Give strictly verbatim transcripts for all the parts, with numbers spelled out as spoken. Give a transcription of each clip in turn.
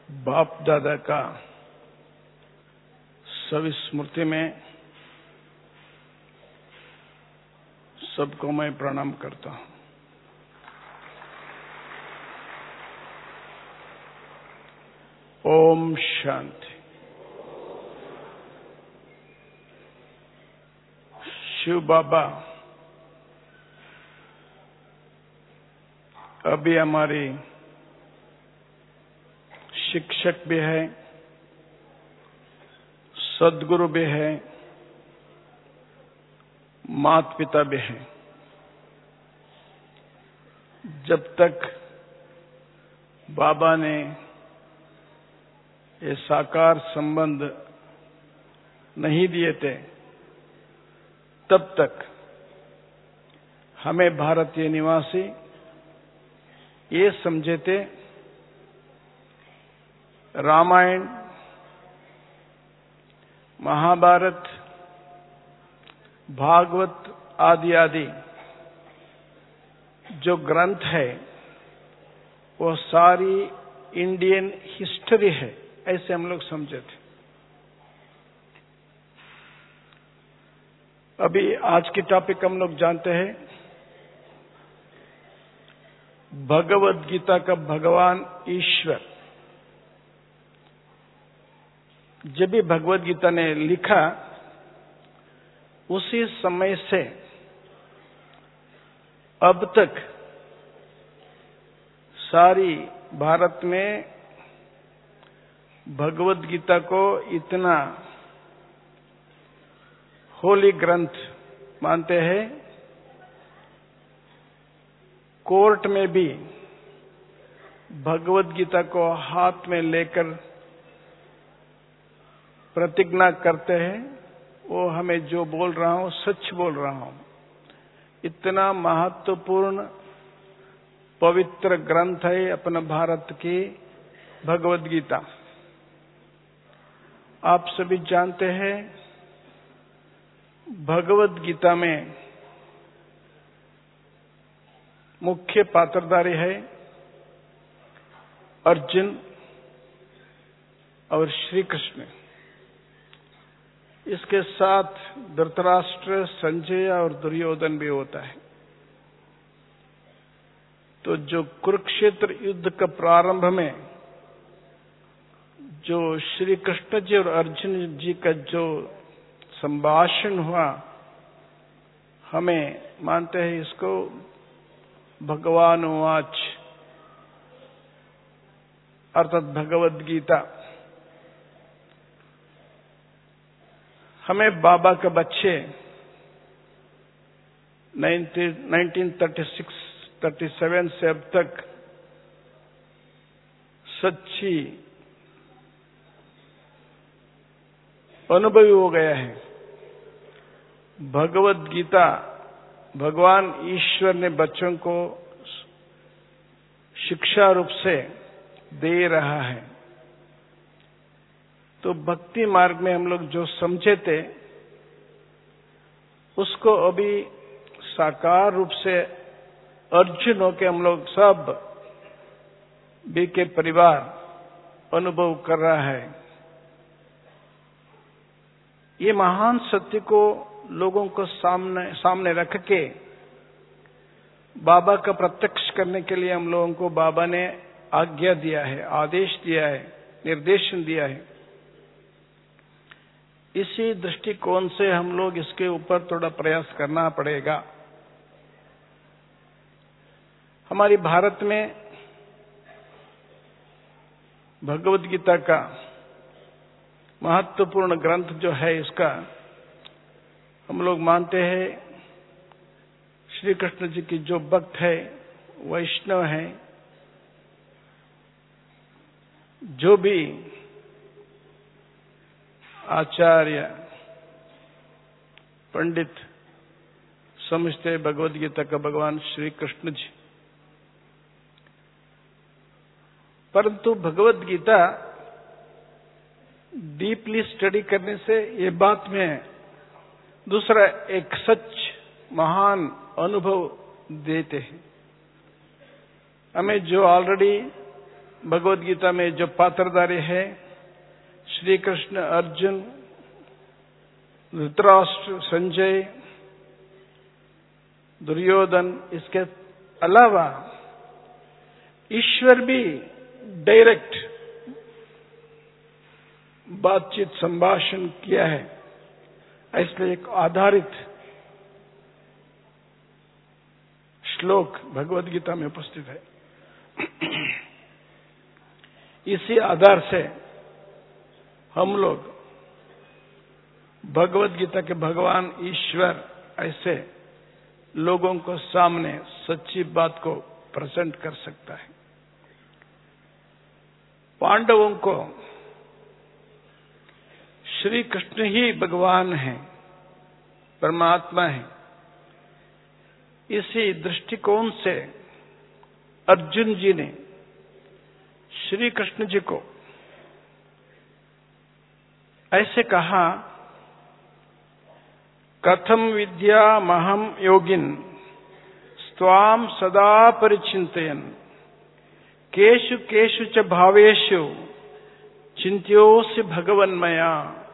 बाप दादा का सविस्मृति में सबको मैं प्रणाम करता हूं। ओम शांति। शिव बाबा अभी हमारी शिक्षक भी है, सद्गुरु भी है, माता पिता भी है। जब तक बाबा ने ये साकार संबंध नहीं दिए थे, तब तक हमें भारतीय निवासी ये समझे थे रामायण, महाभारत, भागवत आदि आदि जो ग्रंथ है वो सारी इंडियन हिस्ट्री है, ऐसे हम लोग समझे थे। अभी आज की टॉपिक हम लोग जानते हैं भगवद गीता का भगवान ईश्वर। जब भी भगवद गीता ने लिखा उसी समय से अब तक सारी भारत में भगवद गीता को इतना होली ग्रंथ मानते हैं। कोर्ट में भी भगवद गीता को हाथ में लेकर प्रतिज्ञा करते हैं, वो हमें जो बोल रहा हूं सच बोल रहा हूं। इतना महत्वपूर्ण पवित्र ग्रंथ है अपना भारत की भगवद गीता। आप सभी जानते हैं भगवद गीता में मुख्य पात्रधारी है अर्जुन और श्री कृष्ण। इसके साथ धृतराष्ट्र, संजय और दुर्योधन भी होता है। तो जो कुरुक्षेत्र युद्ध का प्रारंभ में जो श्री कृष्ण जी और अर्जुन जी का जो संभाषण हुआ, हमें मानते हैं इसको भगवान वाच अर्थात भगवद गीता। हमें बाबा के बच्चे nineteen thirty six thirty seven से अब तक सच्ची अनुभवी हो गया है। भगवद गीता भगवान ईश्वर ने बच्चों को शिक्षा रूप से दे रहा है। तो भक्ति मार्ग में हम लोग जो समझे थे उसको अभी साकार रूप से अर्जुन होके हम लोग सब बी के परिवार अनुभव कर रहा है। ये महान सत्य को लोगों को सामने सामने रख के बाबा का प्रत्यक्ष करने के लिए हम लोगों को बाबा ने आज्ञा दिया है, आदेश दिया है, निर्देशन दिया है। इसी दृष्टिकोण से हम लोग इसके ऊपर थोड़ा प्रयास करना पड़ेगा। हमारी भारत में भगवद गीता का महत्वपूर्ण ग्रंथ जो है, इसका हम लोग मानते हैं श्री कृष्ण जी की जो भक्त है, वैष्णव है, जो भी आचार्य पंडित समझते भगवद गीता का भगवान श्री कृष्ण जी। परंतु भगवद गीता डीपली स्टडी करने से ये बात में दूसरा एक सच महान अनुभव देते हैं। हमें जो ऑलरेडी भगवद गीता में जो पात्रधारी है, श्री कृष्ण, अर्जुन, धृतराष्ट्र, संजय, दुर्योधन, इसके अलावा ईश्वर भी डायरेक्ट बातचीत संभाषण किया है, इसलिए एक आधारित श्लोक भगवद गीता में उपस्थित है। इसी आधार से हम लोग भगवद गीता के भगवान ईश्वर ऐसे लोगों को सामने सच्ची बात को प्रेजेंट कर सकता है। पांडवों को श्री कृष्ण ही भगवान है, परमात्मा है। इसी दृष्टिकोण से अर्जुन जी ने श्री कृष्ण जी को ऐसे कहा, कथम विद्या महम योगिन स्वाम सदा परिचिंतयन केषु केषु च भावेषु चिंत्योऽसि भगवन्मया।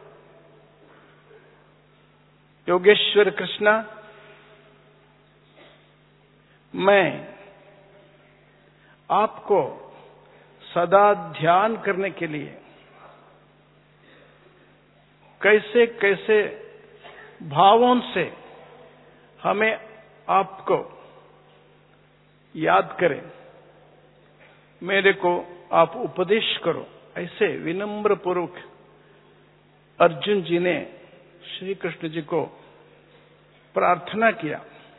योगेश्वर कृष्णा, मैं आपको सदा ध्यान करने के लिए कैसे कैसे भावों से हमें आपको याद करें, मेरे को आप उपदेश करो, ऐसे विनम्र पूर्वक अर्जुन जी ने श्री कृष्ण जी को प्रार्थना किया।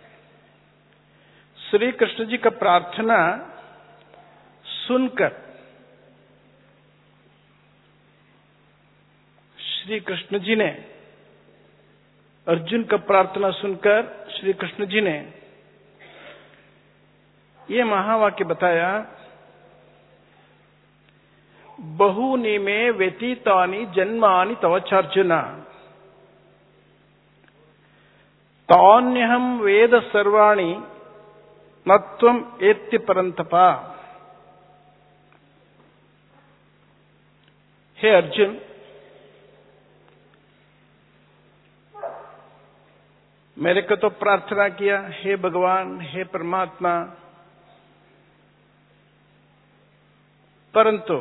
श्री कृष्ण जी का प्रार्थना सुनकर श्री कृष्ण जी ने, अर्जुन का प्रार्थना सुनकर श्री कृष्ण जी ने ये महावाक्य बताया, बहूनि मे व्यतीतानि जन्मानि तव चार्जुन तान्यहं वेद सर्वाणि न त्वं एत्य परन्तप। हे अर्जुन, मेरे को तो प्रार्थना किया, हे भगवान, हे परमात्मा, परंतु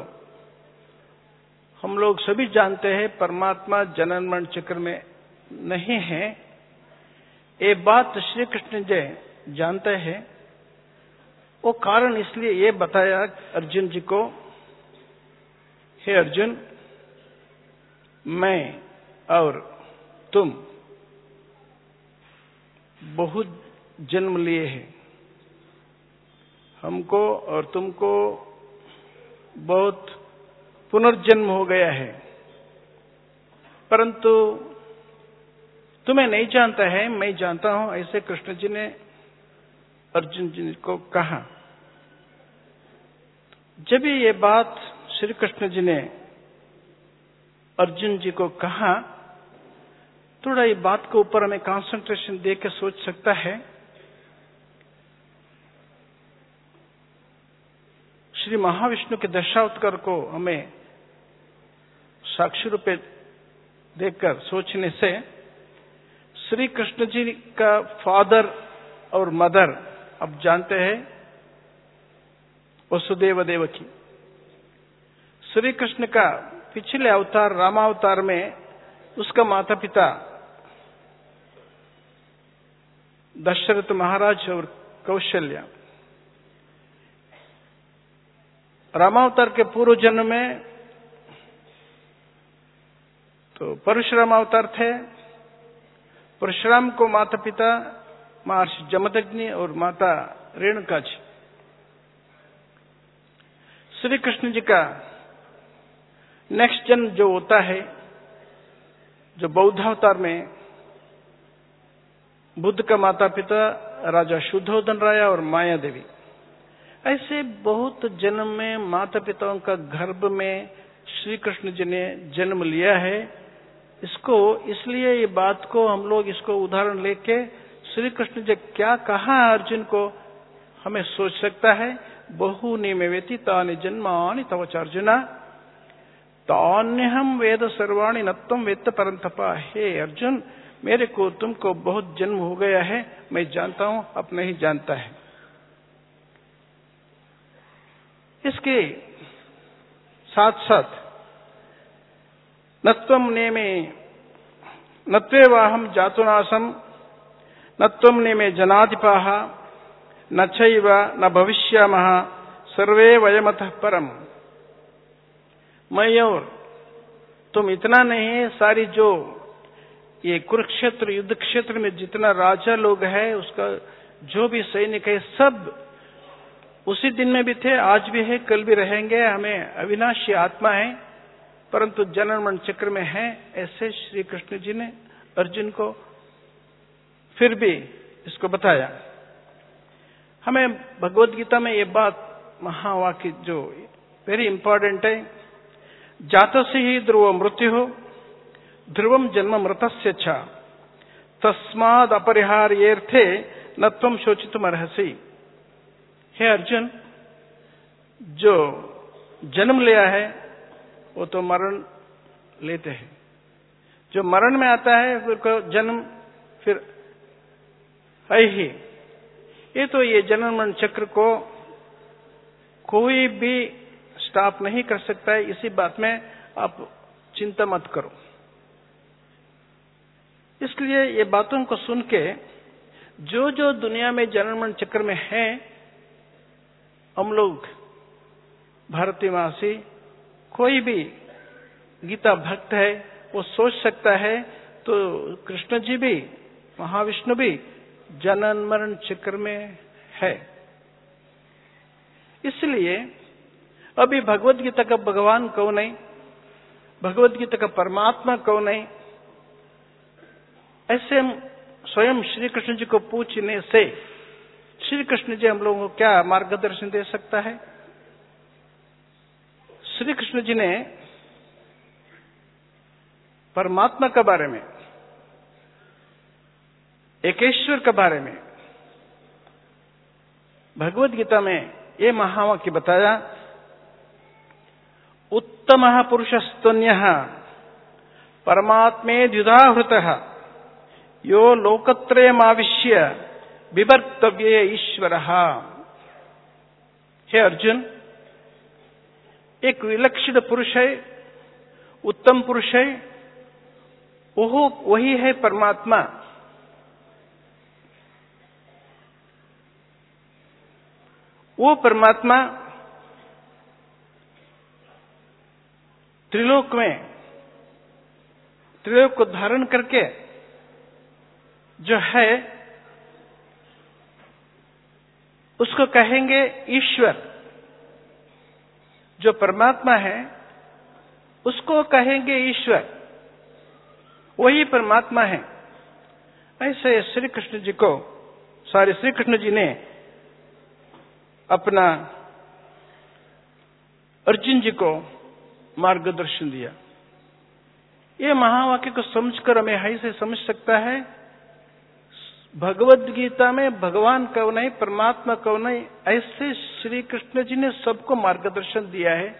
हम लोग सभी जानते हैं परमात्मा जनन मरण चक्र में नहीं है। ये बात श्री कृष्ण जी जानते हैं। वो कारण इसलिए ये बताया अर्जुन जी को, हे अर्जुन, मैं और तुम बहुत जन्म लिए हैं, हमको और तुमको बहुत पुनर्जन्म हो गया है, परंतु तुम्हें नहीं जानता है, मैं जानता हूं, ऐसे कृष्ण जी ने अर्जुन जी को कहा। जब ये बात श्री कृष्ण जी ने अर्जुन जी को कहा, थोड़ा ये बात के ऊपर हमें कंसंट्रेशन दे के सोच सकता है। श्री महाविष्णु के दशावतार को हमें साक्षी रूप देखकर सोचने से श्री कृष्ण जी का फादर और मदर अब जानते हैं, वसुदेव देवकी। श्री कृष्ण का पिछले अवतार रामावतार में उसका माता पिता दशरथ महाराज और कौशल्या। रामावतार के पूर्व जन्म में तो परशुराम अवतार थे। परशुराम को माता पिता महर्षि जमदग्नि और माता रेणुका जी। श्री कृष्ण जी का नेक्स्ट जन्म जो होता है, जो बौद्धावतार में बुद्ध का माता पिता राजा शुद्धोधन राया और माया देवी। ऐसे बहुत जन्म में माता पिताओं का गर्भ में श्री कृष्ण जी ने जन्म लिया है। इसको इसलिए ये बात को हम लोग इसको उदाहरण लेके श्री कृष्ण जी क्या कहा अर्जुन को हमें सोच सकता है। बहूनि मे व्यतीतानि जन्मानि तव च अर्जुन तान्यहं वेद सर्वाणि न त्वं वेत्त परन्तप। हे अर्जुन, मेरे को तुमको बहुत जन्म हो गया है, मैं जानता हूं, अब नहीं जानता है। इसके साथ साथ न त्वं नेमे न त्वेवाहं जातुनासं न त्वं नेमे जनाधिपाः न चैव न भविष्यामः सर्वे वयमतः परम। मैं और तुम इतना नहीं है, सारी जो ये कुरुक्षेत्र युद्ध क्षेत्र में जितना राजा लोग है, उसका जो भी सैनिक है, सब उसी दिन में भी थे, आज भी है, कल भी रहेंगे। हमें अविनाशी आत्मा है, परंतु जनन मरण चक्र में है। ऐसे श्री कृष्ण जी ने अर्जुन को फिर भी इसको बताया। हमें भगवद गीता में ये बात महावाक्य जो वेरी इंपॉर्टेंट है, जातस्य ही ध्रुव मृत्यु ध्रुवम जन्म मृतस्य च तस्माद् अपरिहार्येऽर्थे न त्वं शोचितुम् अर्हसि। हे अर्जुन, जो जन्म लिया है वो तो मरण लेते हैं। जो मरण में आता है फिर को जन्म फिर है ही। ये तो ये जन्म मरण चक्र को कोई भी स्टॉप नहीं कर सकता है। इसी बात में आप चिंता मत करो। इसलिए ये बातों को सुन के जो जो दुनिया में जन्म मरण चक्र में है, हम लोग भारतीयवासी कोई भी गीता भक्त है वो सोच सकता है, तो कृष्ण जी भी महाविष्णु भी जनन मरण चक्र में है। इसलिए अभी भगवद गीता का भगवान कौन है, भगवद गीता का परमात्मा कौन है, ऐसे हम स्वयं श्री कृष्ण जी को पूछने से श्री कृष्ण जी हम लोगों को क्या मार्गदर्शन दे सकता है। श्री कृष्ण जी ने परमात्मा के बारे में, एकेश्वर के बारे में भगवद गीता में ये महावाक्य बताया, उत्तमः पुरुषस्तन्यः परमात्मेत्युदाहृतः यो लोकत्रयमाविश्य बिभर्तव्ये ईश्वरः। हे अर्जुन, एक विलक्षण पुरुष है, उत्तम पुरुष है, वो वही है परमात्मा। वो परमात्मा त्रिलोक में त्रिलोक को धारण करके जो है उसको कहेंगे ईश्वर। जो परमात्मा है उसको कहेंगे ईश्वर, वही परमात्मा है। ऐसे श्री कृष्ण जी को, सॉरी श्री कृष्ण जी ने अपना अर्जुन जी को मार्गदर्शन दिया। ये महावाक्य को समझकर हमें ऐसे समझ सकता है, भगवद गीता में भगवान कौन है, परमात्मा कौन है, ऐसे श्री कृष्ण जी ने सबको मार्गदर्शन दिया है।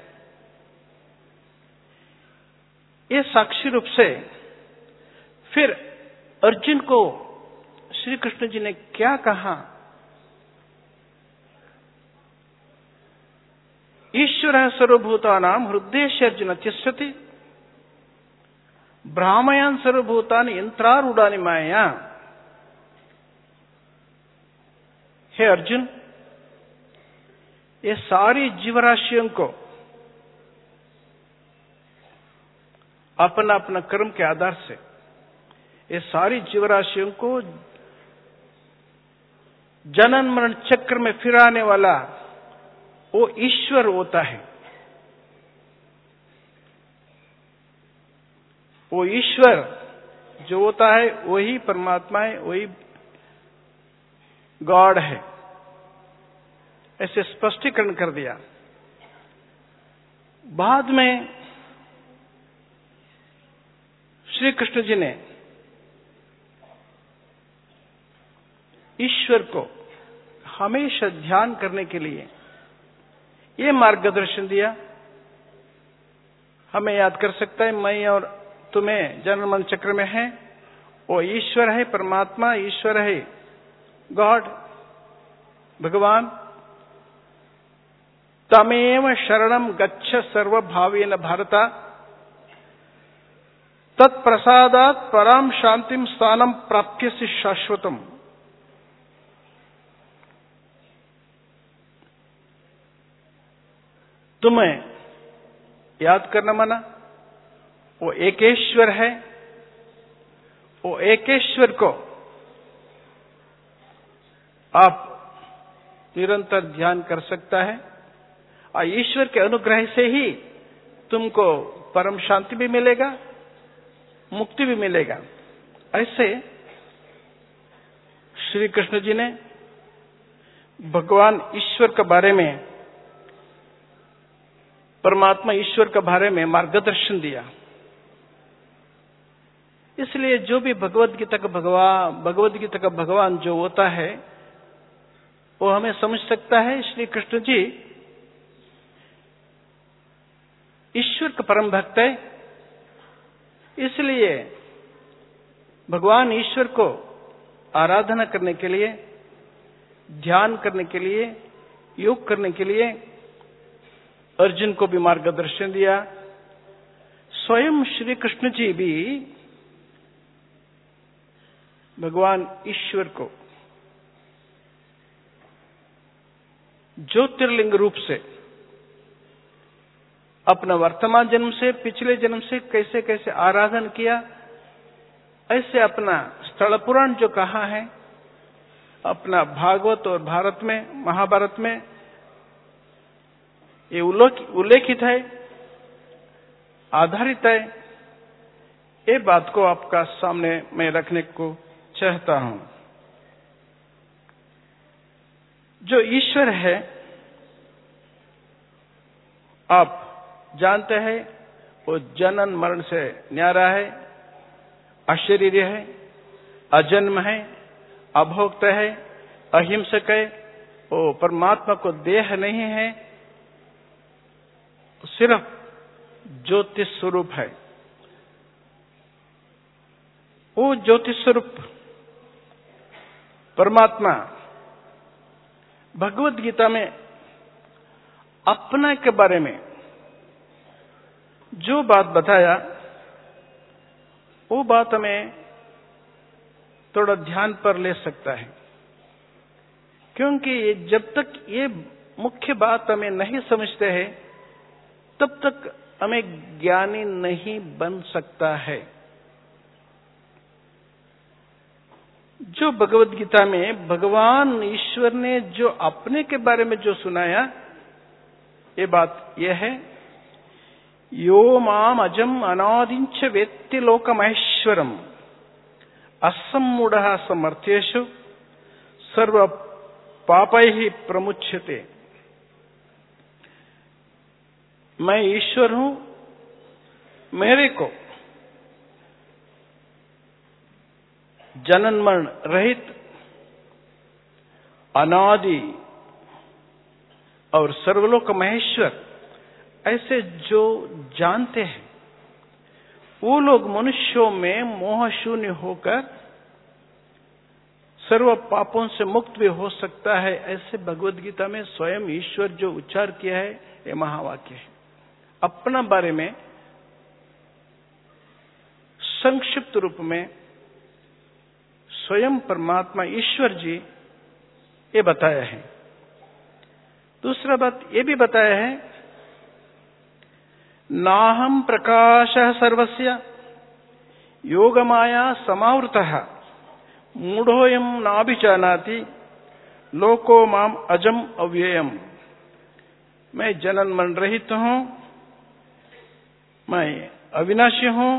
ये साक्षी रूप से फिर अर्जुन को श्री कृष्ण जी ने क्या कहा, ईश्वरः सर्वभूतानां हृदयेऽर्जुन तिष्ठति भ्रामयन् सर्वभूतानि यन्त्रारूढानि मायया। हे अर्जुन, ये सारी जीवराशियों को अपना अपना कर्म के आधार से, ये सारी जीवराशियों को जनन मरण चक्र में फिराने वाला वो ईश्वर होता है। वो ईश्वर जो होता है वही परमात्मा है, वही गॉड है। ऐसे स्पष्टीकरण कर दिया। बाद में श्री कृष्ण जी ने ईश्वर को हमेशा ध्यान करने के लिए ये मार्गदर्शन दिया। हमें याद कर सकता है, मैं और तुम्हें जन्म मरण चक्र में है, वो ईश्वर है, परमात्मा ईश्वर है, गॉड, भगवान। तमेव शरणम गच्छ सर्वभावेन भारत, तत्प्रसादात् पराम शांतिम स्थानम प्राप्यसि शाश्वतम। तुम्हें याद करना माना, वो एकेश्वर है, वो एकेश्वर को आप निरंतर ध्यान कर सकता है, और ईश्वर के अनुग्रह से ही तुमको परम शांति भी मिलेगा, मुक्ति भी मिलेगा। ऐसे श्री कृष्ण जी ने भगवान ईश्वर के बारे में, परमात्मा ईश्वर के बारे में मार्गदर्शन दिया। इसलिए जो भी भगवद गीता का भगवान भगवद गीता का भगवान जो होता है, वो हमें समझ सकता है। श्री कृष्ण जी ईश्वर का परम भक्त है, इसलिए भगवान ईश्वर को आराधना करने के लिए, ध्यान करने के लिए, योग करने के लिए अर्जुन को भी मार्गदर्शन दिया। स्वयं श्री कृष्ण जी भी भगवान ईश्वर को ज्योतिर्लिंग रूप से अपना वर्तमान जन्म से, पिछले जन्म से कैसे कैसे आराधन किया, ऐसे अपना स्थल पुराण जो कहा है, अपना भागवत और भारत में, महाभारत में ये उल्लेखित है, आधारित है। ये बात को आपका सामने मैं रखने को चाहता हूं। जो ईश्वर है, आप जानते हैं, वो जनन मरण से न्यारा है, अशरीरी है, अजन्म है, अभोक्त है, अहिंसक है। वो परमात्मा को देह नहीं है, सिर्फ ज्योतिष स्वरूप है। वो ज्योतिष स्वरूप परमात्मा भगवद गीता में अपना के बारे में जो बात बताया, वो बात हमें थोड़ा ध्यान पर ले सकता है, क्योंकि जब तक ये मुख्य बात हमें नहीं समझते हैं, तब तक हमें ज्ञानी नहीं बन सकता है। जो भगवद गीता में भगवान ईश्वर ने जो अपने के बारे में जो सुनाया, ये बात यह है, यो माम अजम अनादिंच वेत्ति लोकमहेश्वरम असम्मूढ़ः समर्थ्येषु सर्व पापैः प्रमुच्यते। मैं ईश्वर हूं, मेरे को जनन मरण रहित, अनादि और सर्वलोक महेश्वर ऐसे जो जानते हैं, वो लोग मनुष्यों में मोह शून्य होकर सर्व पापों से मुक्त भी हो सकता है। ऐसे भगवद गीता में स्वयं ईश्वर जो उच्चार किया है, ये महावाक्य है। अपना बारे में संक्षिप्त रूप में स्वयं परमात्मा ईश्वर जी ये बताया है। दूसरा बात ये भी बताया है, नाहम प्रकाशः सर्वस्य योगमाया समावृतः मूढ़ोऽयं नाभिजानाति लोको माम अजम अव्ययम। मैं जनन मरण रहित हूं, मैं अविनाशी हूं,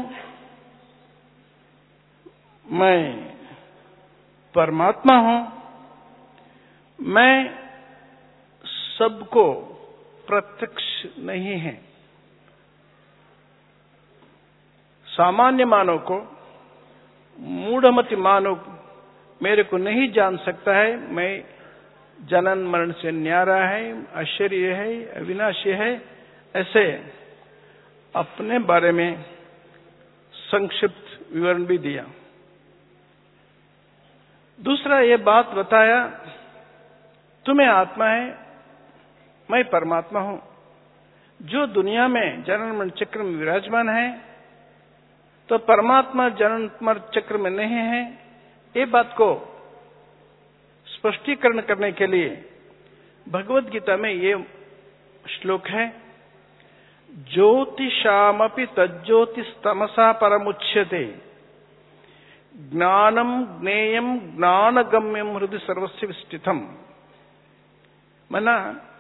मैं परमात्मा हूं, मैं सबको प्रत्यक्ष नहीं है। सामान्य मानव को, मूढ़मति मानव मेरे को नहीं जान सकता है। मैं जनन मरण से न्यारा है, आश्चर्य है, अविनाशी है, ऐसे अपने बारे में संक्षिप्त विवरण भी दिया। दूसरा ये बात बताया, तुम्हें आत्मा है, मैं परमात्मा हूं। जो दुनिया में जनन मरण चक्र में विराजमान है, तो परमात्मा जनन मरण चक्र में नहीं है। ये बात को स्पष्टीकरण करने के लिए भगवद गीता में ये श्लोक है, ज्योतिषामपि तज्ज्योतिस्तमसा परमुच्यते, ज्ञानम ज्ञेयम ज्ञानगम्यम हृदय सर्वस्य विष्ठितम। मना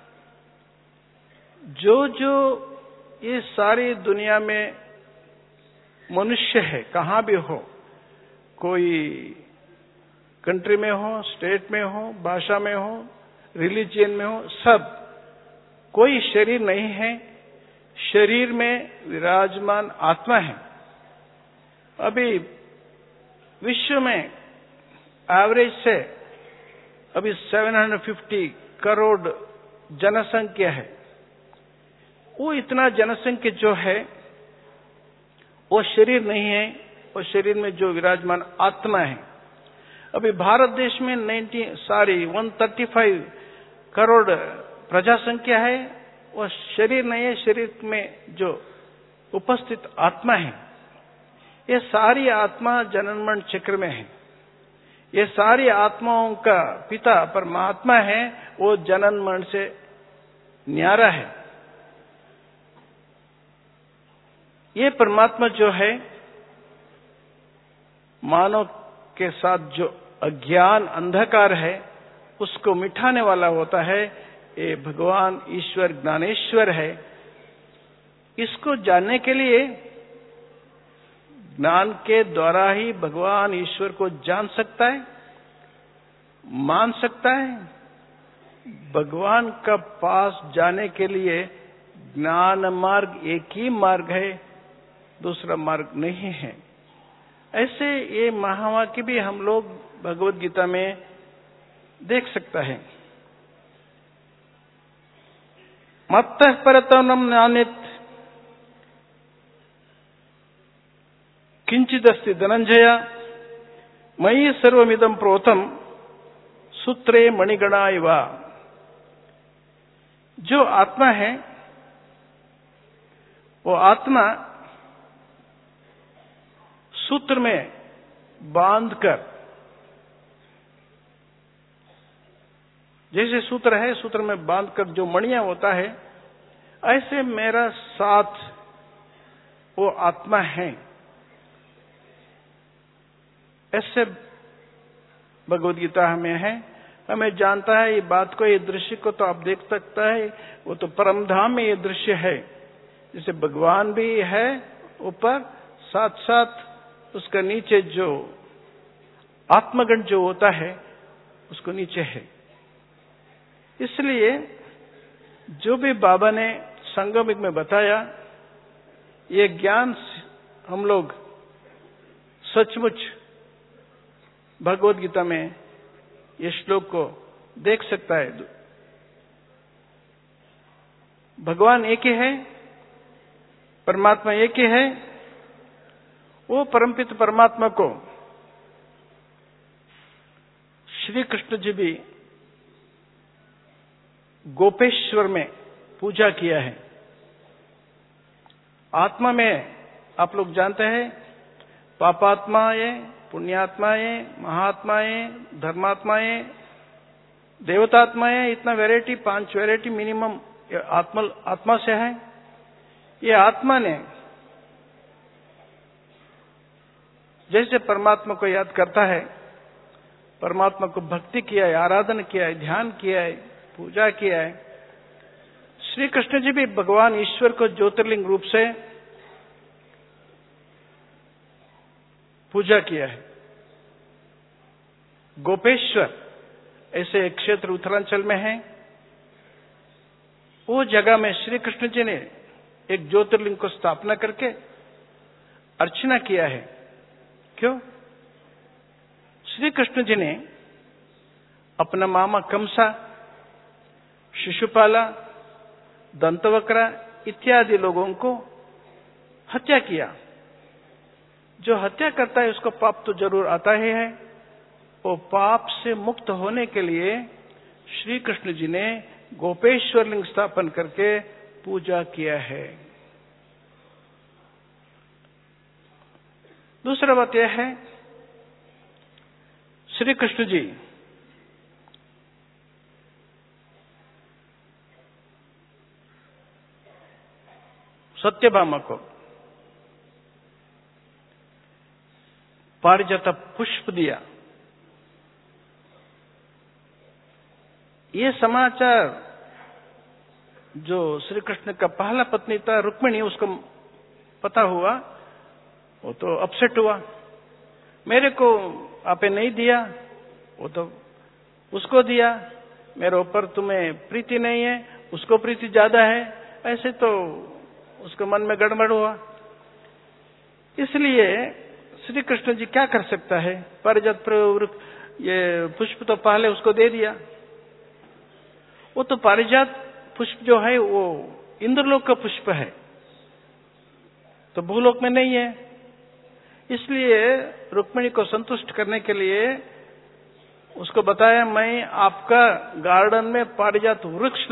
जो जो ये सारी दुनिया में मनुष्य है, कहां भी हो, कोई कंट्री में हो, स्टेट में हो, भाषा में हो, रिलीजियन में हो, सब कोई शरीर नहीं है, शरीर में विराजमान आत्मा है। अभी विश्व में एवरेज से अभी सात सौ पचास करोड़ जनसंख्या है। वो इतना जनसंख्या जो है वो शरीर नहीं है, वो शरीर में जो विराजमान आत्मा है। अभी भारत देश में नब्बे सॉरी एक सौ पैंतीस करोड़ प्रजा संख्या है, वो शरीर नहीं है, शरीर में जो उपस्थित आत्मा है। ये सारी आत्मा जनन मरण चक्र में है। ये सारी आत्माओं का पिता परमात्मा है, वो जनन मरण से न्यारा है। ये परमात्मा जो है, मानव के साथ जो अज्ञान अंधकार है उसको मिटाने वाला होता है। ये भगवान ईश्वर ज्ञानेश्वर है। इसको जानने के लिए ज्ञान के द्वारा ही भगवान ईश्वर को जान सकता है, मान सकता है। भगवान का पास जाने के लिए ज्ञान मार्ग एक ही मार्ग है, दूसरा मार्ग नहीं है। ऐसे ये महावाक्य भी हम लोग भगवद गीता में देख सकता है। मत्तः परतरं नान्यत् किंचिदस्ति धनंजय, मयि सर्वमिदं प्रोतं सूत्रे मणिगणा इव। जो आत्मा है वो आत्मा सूत्र में बांधकर, जैसे सूत्र है, सूत्र में बांधकर जो मणियां होता है, ऐसे मेरा साथ वो आत्मा है। ऐसे भगवद गीता हमें है, हमें जानता है ये बात को, ये दृश्य को तो आप देख सकता है। वो तो परम धाम में ये दृश्य है, जैसे भगवान भी है ऊपर, साथ साथ उसका नीचे जो आत्मगण जो होता है उसको नीचे है। इसलिए जो भी बाबा ने संगमिक में बताया, ये ज्ञान हम लोग सचमुच भगवद गीता में ये श्लोक को देख सकता है। भगवान एक ही है, परमात्मा एक ही है। वो परमपित परमात्मा को श्री कृष्ण जी भी गोपेश्वर में पूजा किया है। आत्मा में आप लोग जानते हैं, पापात्माएं, पुण्यात्माएं, महात्माएं, धर्मात्माएं, देवतात्माएं, इतना वैरायटी, पांच वैरायटी मिनिमम आत्मा आत्मा से है। ये आत्मा ने जैसे परमात्मा को याद करता है, परमात्मा को भक्ति किया है, आराधना किया है, ध्यान किया है, पूजा किया है। श्री कृष्ण जी भी भगवान ईश्वर को ज्योतिर्लिंग रूप से पूजा किया है। गोपेश्वर ऐसे एक क्षेत्र उत्तरांचल में है, वो जगह में श्री कृष्ण जी ने एक ज्योतिर्लिंग को स्थापना करके अर्चना किया है। क्यों? श्री कृष्ण जी ने अपना मामा कंसा शिशुपाला, दंतवक्र इत्यादि लोगों को हत्या किया। जो हत्या करता है उसको पाप तो जरूर आता ही है। वो पाप से मुक्त होने के लिए श्री कृष्ण जी ने गोपेश्वर लिंग स्थापन करके पूजा किया है। दूसरा बात यह है, श्री कृष्ण जी सत्यभामा को पारिजात पुष्प दिया। ये समाचार जो श्री कृष्ण का पहला पत्नी था रुक्मिणी, उसको पता हुआ, वो तो अपसेट हुआ। मेरे को आपने नहीं दिया, वो तो उसको दिया। मेरे ऊपर तुम्हें प्रीति नहीं है, उसको प्रीति ज्यादा है। ऐसे तो उसके मन में गड़बड़ हुआ। इसलिए श्री कृष्ण जी क्या कर सकता है? पारिजात ये पुष्प तो पहले उसको दे दिया। वो तो पारिजात पुष्प जो है वो इंद्रलोक का पुष्प है, तो भूलोक में नहीं है। इसलिए रुक्मिणी को संतुष्ट करने के लिए उसको बताया, मैं आपका गार्डन में पारिजात वृक्ष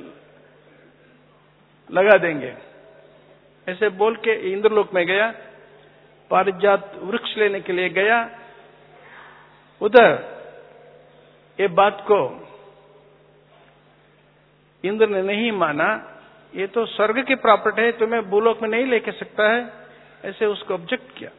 लगा देंगे। ऐसे बोल के इंद्रलोक में गया, पारिजात वृक्ष लेने के लिए गया। उधर ये बात को इंद्र ने नहीं माना, ये तो स्वर्ग की प्रॉपर्टी है, तुम्हें भूलोक में नहीं लेके सकता है, ऐसे उसको ऑब्जेक्ट किया।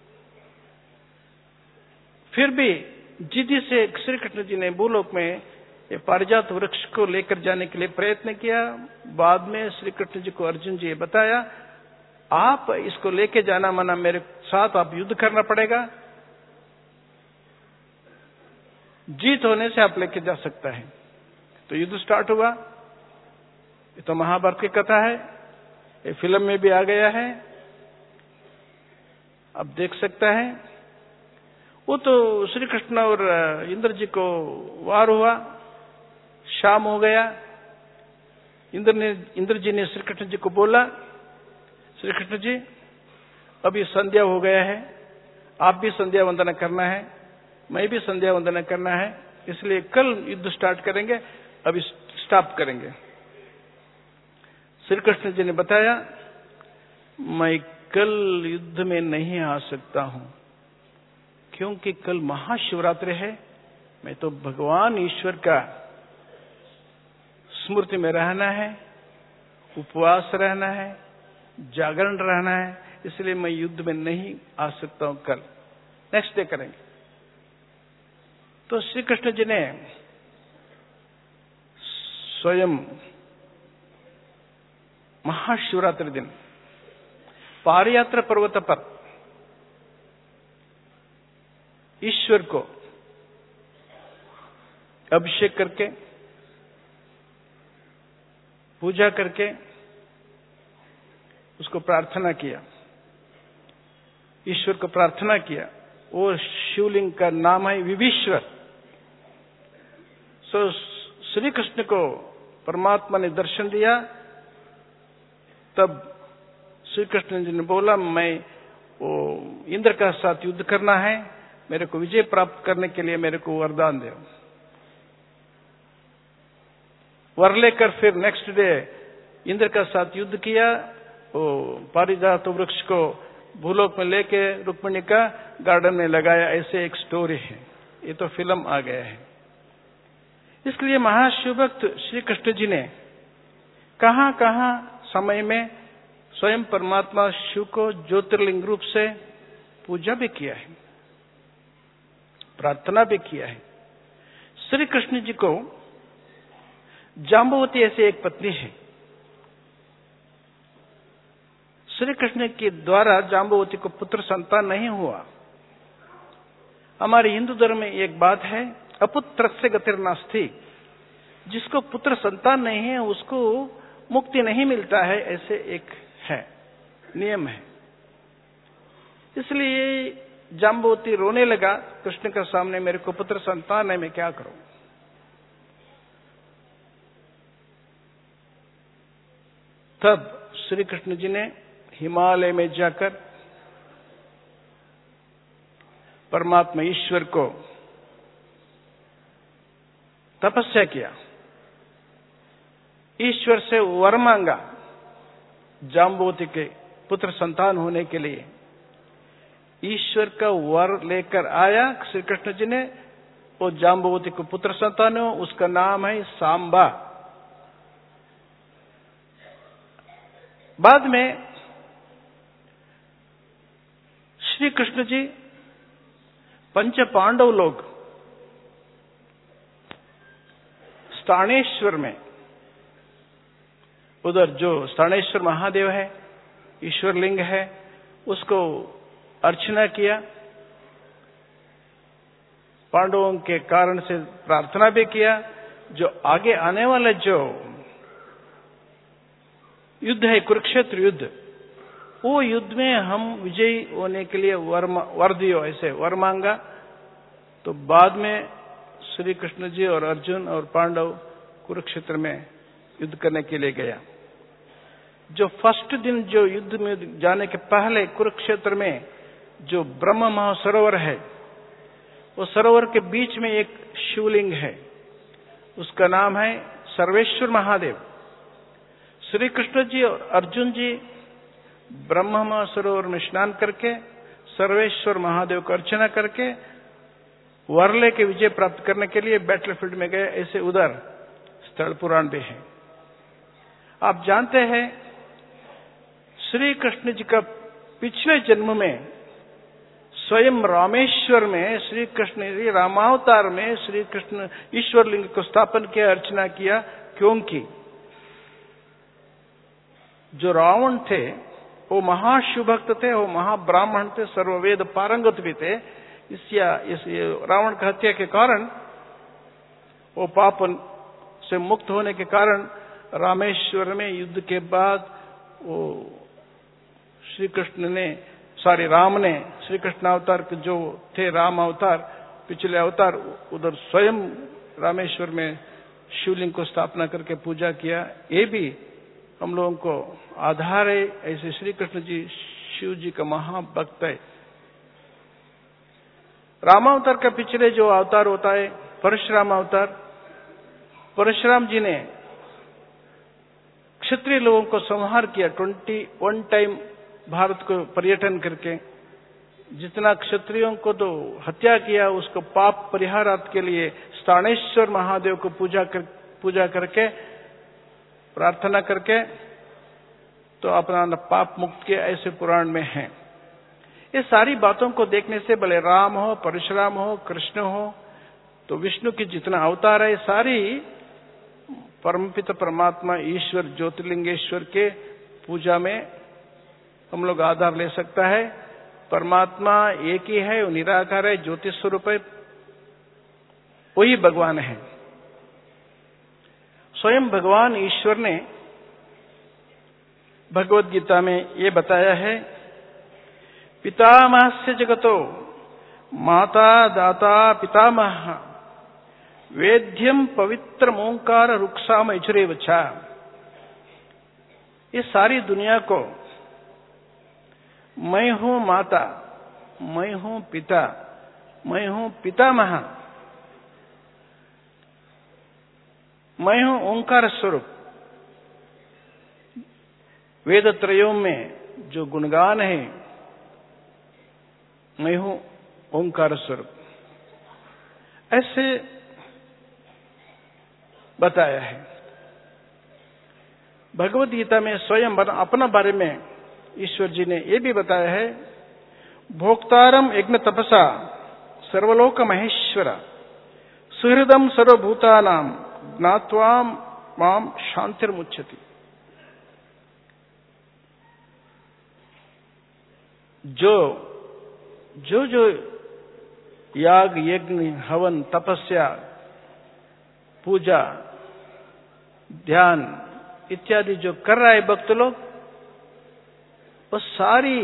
फिर भी जिद्दी से श्री कृष्ण जी ने भूलोक में ये पारिजात वृक्ष को लेकर जाने के लिए प्रयत्न किया। बाद में श्री कृष्ण जी को अर्जुन जी ने बताया, आप इसको लेके जाना मना, मेरे साथ आप युद्ध करना पड़ेगा, जीत होने से आप लेके जा सकता है। तो युद्ध स्टार्ट हुआ। ये तो महाभारत की कथा है, ये फिल्म में भी आ गया है, अब देख सकता है। वो तो श्री कृष्ण और इंद्र जी को वार हुआ, शाम हो गया। इंद्र ने इंद्र जी ने श्री कृष्ण जी को बोला, श्री कृष्ण जी अभी संध्या हो गया है, आप भी संध्या वंदना करना है, मैं भी संध्या वंदना करना है, इसलिए कल युद्ध स्टार्ट करेंगे, अभी स्टॉप करेंगे। श्री कृष्ण जी ने बताया, मैं कल युद्ध में नहीं आ सकता हूं, क्योंकि कल महाशिवरात्रि है। मैं तो भगवान ईश्वर का स्मृति में रहना है, उपवास रहना है, जागरण रहना है, इसलिए मैं युद्ध में नहीं आ सकता हूं, कल नेक्स्ट डे करेंगे। तो श्री कृष्ण जी ने स्वयं महाशिवरात्रि दिन पारियात्र पर्वत पर ईश्वर को अभिषेक करके पूजा करके उसको प्रार्थना किया, ईश्वर को प्रार्थना किया। वो शिवलिंग का नाम है विभीश्वर। सो श्री कृष्ण को परमात्मा ने दर्शन दिया। तब श्री कृष्ण जी ने बोला, मैं वो इंद्र का साथ युद्ध करना है, मेरे को विजय प्राप्त करने के लिए मेरे को वरदान दो। वर लेकर फिर नेक्स्ट डे इंद्र का साथ युद्ध किया। वो पारिजात वृक्ष को भूलोक में लेके रुक्मिणी का गार्डन में लगाया। ऐसे एक स्टोरी है, ये तो फिल्म आ गया है। इसलिए महाशिव भक्त श्री कृष्ण जी ने कहां कहां समय में स्वयं परमात्मा शिव को ज्योतिर्लिंग रूप से पूजा भी किया है, प्रार्थना भी किया है। श्री कृष्ण जी को जांबवती ऐसे एक पत्नी है। श्री कृष्ण के द्वारा जांबवती को पुत्र संतान नहीं हुआ। हमारे हिंदू धर्म में एक बात है, अपुत्रस्य गतिर्नास्ति। जिसको पुत्र संतान नहीं है उसको मुक्ति नहीं मिलता है, ऐसे एक है नियम है। इसलिए जांबवती रोने लगा कृष्ण के सामने, मेरे को पुत्र संतान है, मैं क्या करूं। तब श्री कृष्ण जी ने हिमालय में जाकर परमात्मा ईश्वर को तपस्या किया, ईश्वर से वर मांगा जाम्बवती के पुत्र संतान होने के लिए। ईश्वर का वर लेकर आया श्री कृष्ण जी ने, वो जाम्बवती को पुत्र संतान हो, उसका नाम है सांबा। बाद में श्री कृष्ण जी पंच पांडव लोग स्थानेश्वर में, उधर जो स्थानेश्वर महादेव है, ईश्वर लिंग है, उसको अर्चना किया, पांडवों के कारण से प्रार्थना भी किया। जो आगे आने वाला जो युद्ध है, कुरुक्षेत्र युद्ध, वो युद्ध में हम विजयी होने के लिए वर वर दियो, ऐसे वर मांगा। तो बाद में श्री कृष्ण जी और अर्जुन और पांडव कुरुक्षेत्र में युद्ध करने के लिए गया। जो फर्स्ट दिन जो युद्ध में जाने के पहले कुरुक्षेत्र में जो ब्रह्म महासरोवर है, वो सरोवर के बीच में एक शिवलिंग है, उसका नाम है सर्वेश्वर महादेव। श्री कृष्ण जी और अर्जुन जी ब्रह्म महासरोवर में स्नान करके सर्वेश्वर महादेव को अर्चना करके वरले के विजय प्राप्त करने के लिए बैटलफील्ड में गए। ऐसे उधर स्थल पुराण भी है। आप जानते हैं श्री कृष्ण जी का पिछले जन्म में स्वयं रामेश्वर में श्री कृष्ण जी रामावतार में श्री कृष्ण ईश्वर लिंग को स्थापन किया, अर्चना किया। क्योंकि जो रावण थे वो महाशिवभक्त थे, वो महाब्राह्मण थे, सर्ववेद पारंगत भी थे। इस या इस रावण की हत्या के कारण, वो पाप से मुक्त होने के कारण रामेश्वर में युद्ध के बाद वो श्री कृष्ण ने सॉरी राम ने श्री कृष्ण अवतार के जो थे राम अवतार पिछले अवतार, उधर स्वयं रामेश्वर में शिवलिंग को स्थापना करके पूजा किया। ये भी हम लोगों को आधार है। ऐसे श्री कृष्ण जी शिव जी का महाभक्त है। रामावतार का पिछले जो अवतार होता है परशुराम अवतार, परशुराम जी ने क्षत्रिय लोगों को संहार किया। ट्वेंटी वन टाइम भारत को पर्यटन करके जितना क्षत्रियों को तो हत्या किया, उसको पाप परिहारार्थ के लिए स्थानेश्वर महादेव को पूजा कर पूजा करके प्रार्थना करके तो अपना पाप मुक्त किया। ऐसे पुराण में है। ये सारी बातों को देखने से भले राम हो, परशुराम हो, कृष्ण हो, तो विष्णु की जितना अवतार है सारी परमपिता परमात्मा ईश्वर ज्योतिर्लिंगेश्वर के पूजा में हम लोग आधार ले सकता है। परमात्मा एक ही है, वो निराकार है, ज्योति स्वरूप है, वही भगवान है। स्वयं भगवान ईश्वर ने भगवद गीता में ये बताया है, पितामहस्य जगतो माता दाता पितामह वेद्यम पवित्र ओंकार रुक्षाम यजुरेव च। इस सारी दुनिया को मैं हूं माता, मैं हूं पिता, मैं हूं पितामह, मैं हूं ओंकार स्वरूप। वेद त्रयों में जो गुणगान है, मैं हूं ओंकार स्वरूप, ऐसे बताया है। भगवद गीता में स्वयं अपना बारे में ईश्वर जी ने यह भी बताया है, भोक्तारम यज्ञ तपसा सर्वलोक महेश्वर सुहृदम सर्वभूतानाम ज्ञात्वा माम शांतिर्मुच्यति। जो जो जो याग यज्ञ हवन तपस्या पूजा ध्यान इत्यादि जो कर रहा है भक्त लोग, वो सारी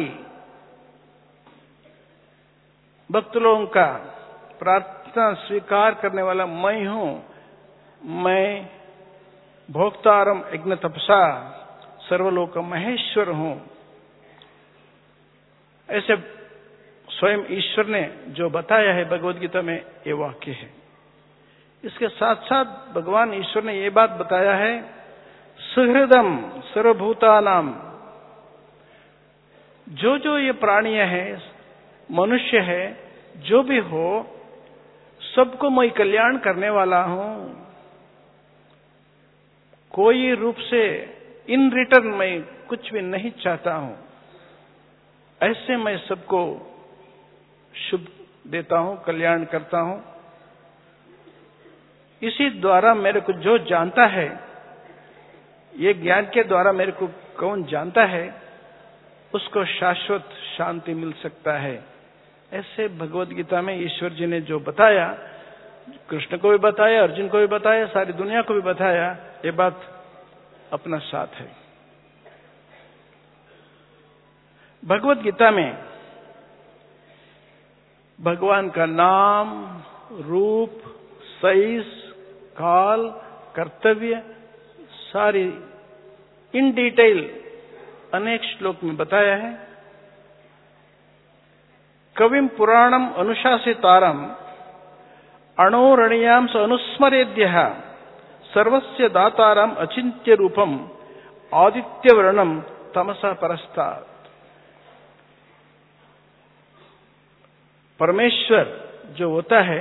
भक्त लोगों का प्रार्थना स्वीकार करने वाला मैं हूं। मैं भोक्तारम यज्ञ तपसा सर्वलोक महेश्वर हूं। ऐसे स्वयं ईश्वर ने जो बताया है भगवद गीता में, ये वाक्य है। इसके साथ साथ भगवान ईश्वर ने ये बात बताया है, सुहृदम सर्वभूतानाम, जो जो ये प्राणी है, मनुष्य है, जो भी हो, सबको मैं कल्याण करने वाला हूं। कोई रूप से इन रिटर्न मैं कुछ भी नहीं चाहता हूं। ऐसे मैं सबको शुभ देता हूं, कल्याण करता हूं। इसी द्वारा मेरे को जो जानता है, ये ज्ञान के द्वारा मेरे को कौन जानता है, उसको शाश्वत शांति मिल सकता है। ऐसे भगवद गीता में ईश्वर जी ने जो बताया, कृष्ण को भी बताया, अर्जुन को भी बताया, सारी दुनिया को भी बताया, ये बात अपना साथ है। भगवद गीता में भगवान का नाम, रूप, साइज, काल, कर्तव्य सारी इन डिटेल अनेक श्लोक में बताया है। कविम पुराणम अनुशासितारम अणोरणीयाम स अनुस्मरेद्यः सर्वस्य दातारम अचिंत्य रूपम आदित्यवर्णम तमसा परस्तात्। परमेश्वर जो होता है,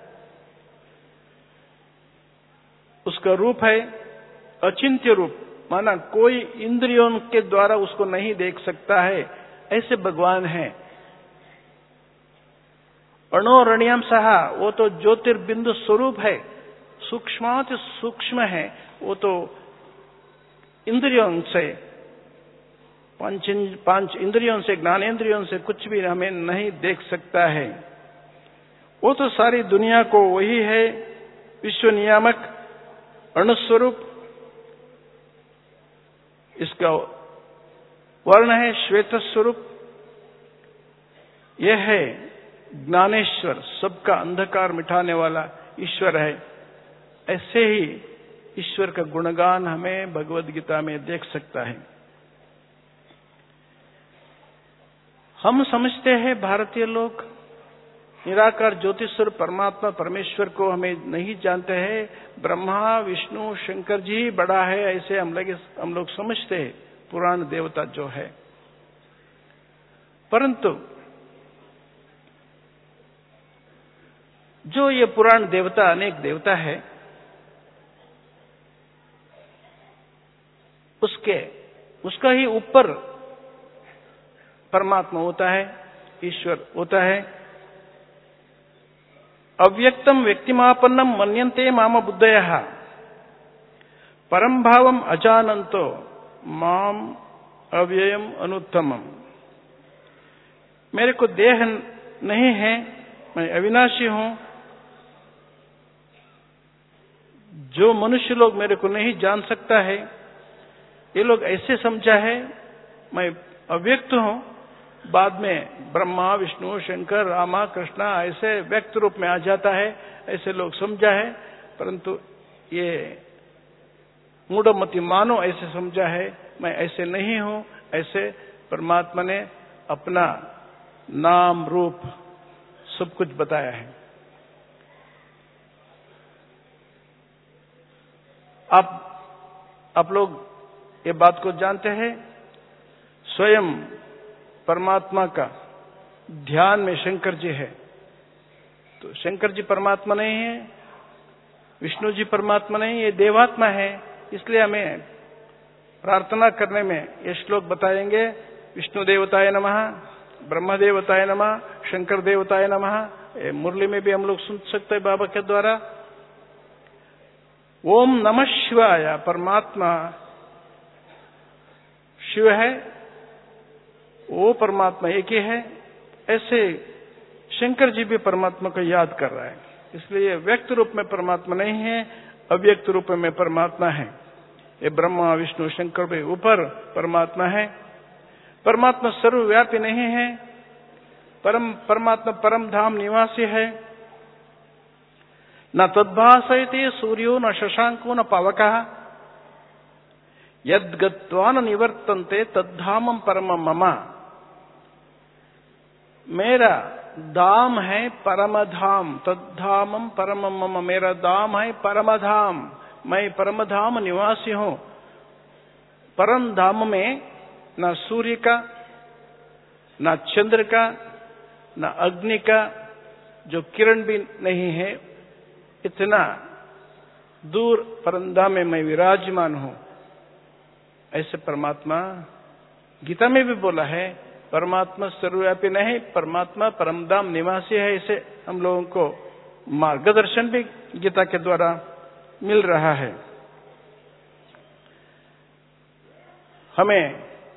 उसका रूप है अचिंत्य रूप, माना कोई इंद्रियों के द्वारा उसको नहीं देख सकता है, ऐसे भगवान है। अणोरणीयम सहा, वो तो ज्योतिर्बिंदु स्वरूप है, सूक्ष्माति सूक्ष्म है। वो तो इंद्रियों से, पांच पांच इंद्रियों से, ज्ञानेन्द्रियों से कुछ भी हमें नहीं देख सकता है। वो तो सारी दुनिया को वही है, विश्व नियामक, अणुस्वरूप। इसका वर्ण है श्वेत स्वरूप। यह है ज्ञानेश्वर, सबका अंधकार मिटाने वाला ईश्वर है। ऐसे ही ईश्वर का गुणगान हमें भगवद गीता में देख सकता है। हम समझते हैं भारतीय लोग निराकार ज्योतिषर परमात्मा परमेश्वर को हमें नहीं जानते हैं। ब्रह्मा, विष्णु, शंकर जी बड़ा है, ऐसे हम लोग हम लोग समझते हैं, पुराण देवता जो है। परंतु जो ये पुराण देवता, अनेक देवता है, उसके उसका ही ऊपर परमात्मा होता है, ईश्वर होता है। अव्यक्तम व्यक्तिमापन्नम मन्यन्ते माम बुद्धयः परम भावम अजानन्तो माम अव्ययम अनुत्तमम। मेरे को देह नहीं है, मैं अविनाशी हूं। जो मनुष्य लोग मेरे को नहीं जान सकता है, ये लोग ऐसे समझा है मैं अव्यक्त हूं। बाद में ब्रह्मा, विष्णु, शंकर, रामा, कृष्णा ऐसे व्यक्त रूप में आ जाता है, ऐसे लोग समझा है। परंतु ये मूढ़मति मानो ऐसे समझा है, मैं ऐसे नहीं हूं। ऐसे परमात्मा ने अपना नाम, रूप सब कुछ बताया है। आप आप लोग ये बात को जानते हैं, स्वयं परमात्मा का ध्यान में शंकर जी है। तो शंकर जी परमात्मा नहीं है, विष्णु जी परमात्मा नहीं, ये देवात्मा है। इसलिए हमें प्रार्थना करने में ये श्लोक बताएंगे, विष्णु देवताय नमः, ब्रह्म देवताय नमः, शंकर देवताय नमः। मुरली में भी हम लोग सुन सकते हैं बाबा के द्वारा। ओम नमः शिवाय, परमात्मा शिव है, वो परमात्मा एक ही है। ऐसे शंकर जी भी परमात्मा को याद कर रहा है। इसलिए व्यक्त रूप में परमात्मा नहीं है, अव्यक्त रूप में परमात्मा है। ये ब्रह्मा, विष्णु, शंकर के ऊपर परमात्मा है। परमात्मा सर्वव्यापी नहीं है, परम परमात्मा परम धाम निवासी है। न तद्भासयते सूर्यो न शशांको न पावकः। यद गत्वा न निवर्तन्ते तद्धामं परमं मम। मेरा धाम है परमधाम, तद्धामं परमं मम। मेरा धाम है परमधाम, मैं परमधाम निवासी हूं। परम धाम में न सूर्य का, न चंद्र का, न अग्नि का जो किरण भी नहीं है, इतना दूर परमधाम में मैं विराजमान हूं। ऐसे परमात्मा गीता में भी बोला है, परमात्मा सर्वव्यापी नहीं, परमात्मा परमधाम निवासी है। इसे हम लोगों को मार्गदर्शन भी गीता के द्वारा मिल रहा है। हमें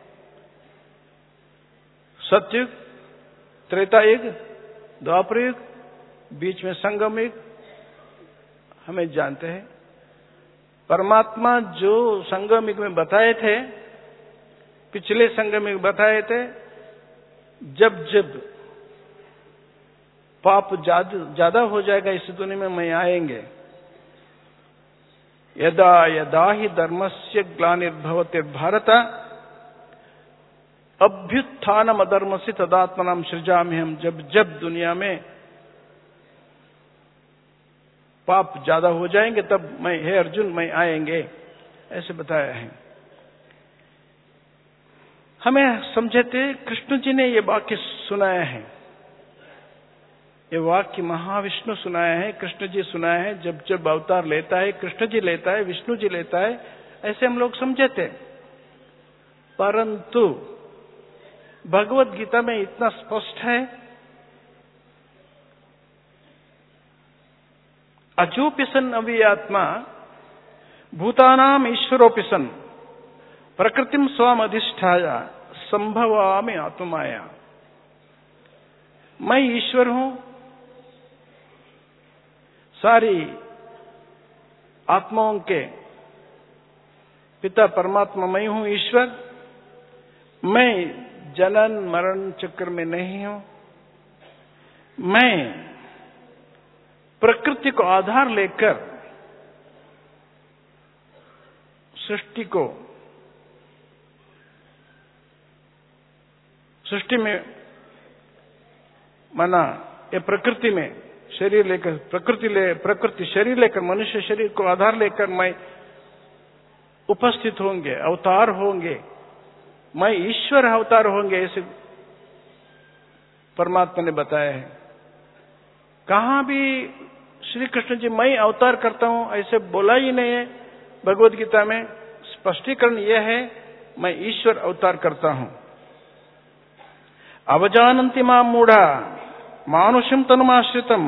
सतयुग, त्रेता युग, द्वापर युग, बीच में संगम युग हमें जानते हैं। परमात्मा जो संगम युग में बताए थे, पिछले संगम युग बताए थे, जब जब पाप ज्यादा हो जाएगा इस दुनिया में मैं आएंगे। यदा यदा ही धर्मस्य ग्लानिर्भवति भारत अभ्युत्थानम अधर्मस्य तदात्मनां सृजामि हम। जब जब दुनिया में पाप ज्यादा हो जाएंगे तब मैं, हे अर्जुन, मैं आएंगे, ऐसे बताया है। हमें समझे थे, कृष्ण जी ने ये वाक्य सुनाया है, ये वाक्य महाविष्णु सुनाया है, कृष्ण जी सुनाया है। जब जब अवतार लेता है, कृष्ण जी लेता है, विष्णु जी लेता है, ऐसे हम लोग समझे थे। परंतु भगवत गीता में इतना स्पष्ट है, अजोपि सन् अव्ययात्मा भूतानाम ईश्वरोपि सन् प्रकृतिम स्वाम अधिष्ठाय संभवामि आत्ममाया। मैं ईश्वर हूं, सारी आत्माओं के पिता परमात्मा मैं हूं, ईश्वर। मैं जनन मरण चक्र में नहीं हूं। मैं प्रकृति को आधार लेकर सृष्टि को, सृष्टि में माना ये प्रकृति में शरीर लेकर, प्रकृति ले प्रकृति शरीर लेकर, मनुष्य शरीर को आधार लेकर मैं उपस्थित होंगे, अवतार होंगे, मैं ईश्वर अवतार होंगे, ऐसे परमात्मा ने बताया है। कहां भी श्री कृष्ण जी मैं अवतार करता हूं ऐसे बोला ही नहीं है। भगवद गीता में स्पष्टीकरण यह है, मैं ईश्वर अवतार करता हूं। अवजानन्ति मां मूढ़ा मानुषम तनुमाश्रितम